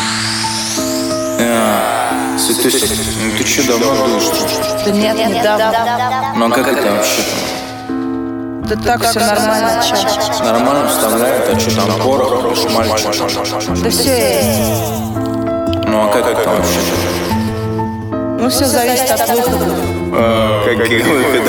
Святость, ну ты че, давно дуешь? Да нет, недавно. Ну а как это вообще? Да так все нормально, чё? Нормально вставляют, а что там порох, шмальчик? Да все есть. Ну а как это вообще? Ну все зависит от выхода. Каких выходов?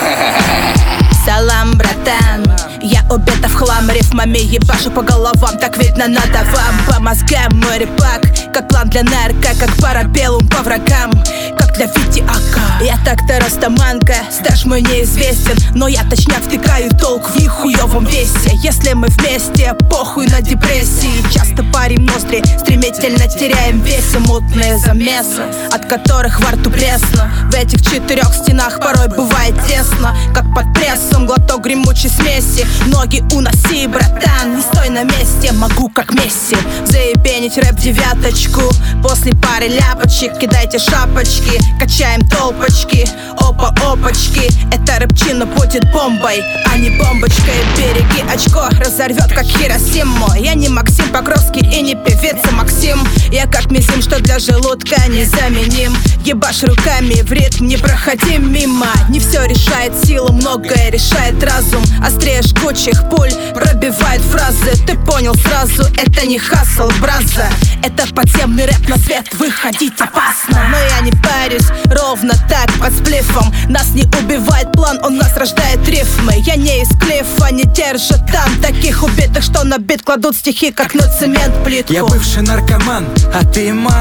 Салам, братан, я убита в хлам, рифмами ебашу по головам. Так видно надо вам, по мозгам мой репак, как план для нарко, как парабеллум по врагам, как для Витиака. Я так-то растаманка, стаж мой неизвестен, но я точняк втыкаю толк в нихуевом весе. Если мы вместе, похуй на депрессии. Часто парим ноздри, стремительно теряем весе. Мутные замесы, от которых во рту пресно. В этих 4 стенах порой бывает тесно, как под прессом глоток гремучей смеси. Ноги уноси, братан, не стой на месте. Могу как Месси заебенить рэп-девяточку. После пары ляпочек кидайте шапочки, качаем толпочки. Опа-опачки, эта рэпчина будет бомбой, а не бомбочкой. Береги очко, разорвет как Хиросиму. Я не Максим Покровский и не певица Максим. Я как мизим, что для желудка незаменим. Ебашь руками в ритм, не проходи мимо. Не все решает сила, многое решает разум. Острее жгучих пуль пробивает фразы. Ты понял сразу, это не хасл, браза. Это подземный рэп, на свет выходить опасно. Но я не парюсь, ровно так, под сплифом. Нас не убивает план, он нас рождает рифмы. Я не из клифа, не держат там таких убитых, что на бит кладут стихи, как на цемент плитку. Я бывший наркоман, а ты ма.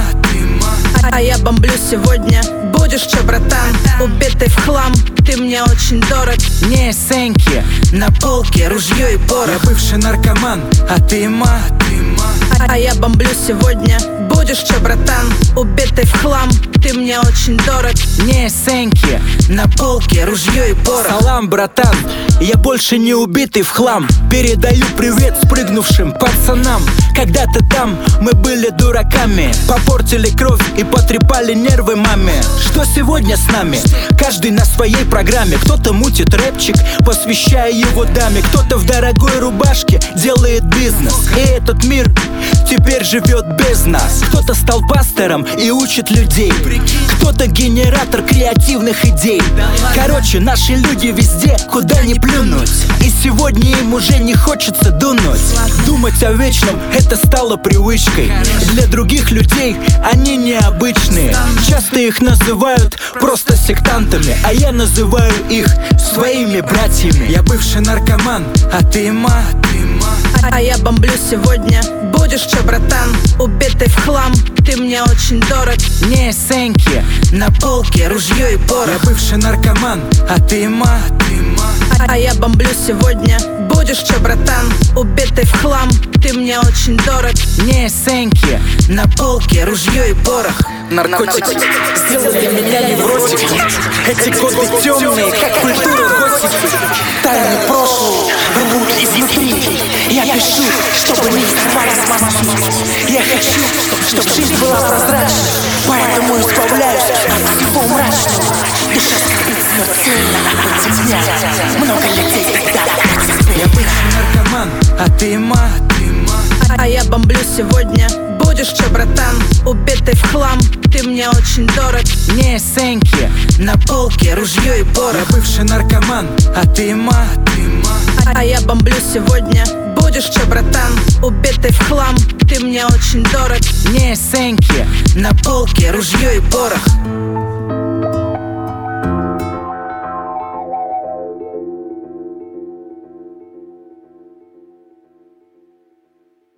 А я бомблю сегодня. Будешь чё, братан? Убитый в хлам, ты мне очень дорог. Не сеньки, на полке ружье и порох. Я бывший наркоман, а ты ма. А я бомблю сегодня. Будешь чё, братан? Убитый в хлам, ты мне очень дорог. Не сеньки, на полке ружье и порох. Салам, братан, я больше не убитый в хлам. Передаю привет спрыгнувшим пацанам. Когда-то там мы были дураками, попортили кровь и потрепали нервы маме. Что сегодня с нами? Каждый на своей программе. Кто-то мутит рэпчик, посвящая его даме. Кто-то в дорогой рубашке делает бизнес, и этот мир теперь живет без нас. Кто-то стал пастором и учит людей, кто-то генератор креативных идей. Короче, наши люди везде, куда ни плюнуть. И сегодня им уже не хочется дунуть. Думать о вечном — это стало привычкой. Для других людей они необычные. Часто их называют просто сектантами, а я называю их своими братьями. Я бывший наркоман, а ты ма. А я бомблю сегодня. Будешь чё, братан? Убитый в хлам, ты мне очень дорог. Не сеньки, на полке ружье и порох. Я бывший наркоман, а ты ма. А я бомблю сегодня. Будешь чё, братан? Убитый в хлам, ты мне очень дорог. Не сеньки, на полке ружье и порох. Наркотики сделали меня невротиком. Эти годы темные, как культура готики. Тайны прошлого рвут изнутри. Я пишу, чтобы не взорвались мозги. Я хочу, чтобы жизнь была прозрачной, поэтому избавляюсь от всего мрачного. Душа скорбит смертельно против меня. Много людей тогда против меня. Я бывший наркоман, а ты ма. А я бомблю сегодня. Будешь чё, братан? Убитый в хлам, ты мне очень дорог. Не сеньки, на полке ружье и порох. Я бывший наркоман, а ты ма. А я бомблю сегодня. Будешь чё, братан? Убитый в хлам, ты мне очень дорог. Не сеньки, на полке ружье и порох.